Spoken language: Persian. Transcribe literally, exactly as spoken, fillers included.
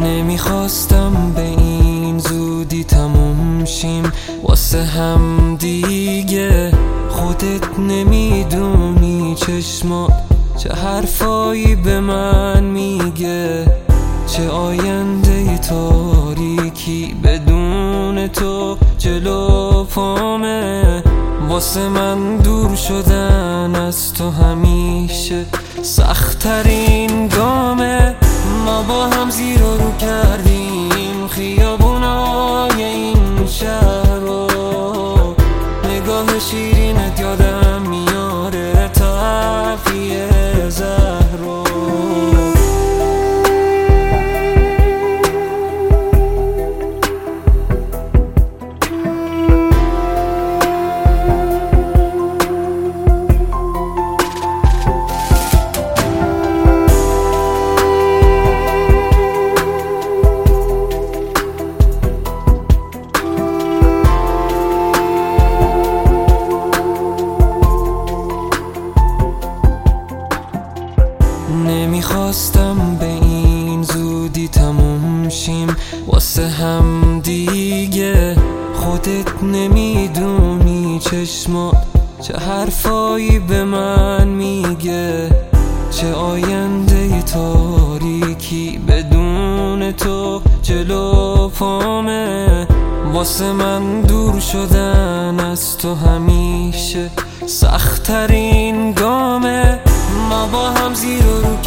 نمیخواستم به این زودی تموم شیم واسه هم دیگه. خودت نمیدونی چشمات چه حرفایی به من میگه، چه آینده تاریکی بدون تو جلو پامه. واسه من دور شدن از تو همیشه سخت‌ترین گامه. ما با هم زیر و رو کردیم خیابونای این شهر رو، نگاه شیرینت یادم میاره تلخی زهر رو. نمیخواستم به این زودی تموم شیم واسه هم دیگه. خودت نمیدونی چشمات چه حرفایی به من میگه، چه آینده تاریکی بدون تو جلو پامه. واسه من دور شدن از تو همیشه سخت‌ترین گامه. ما با هم زیر و رو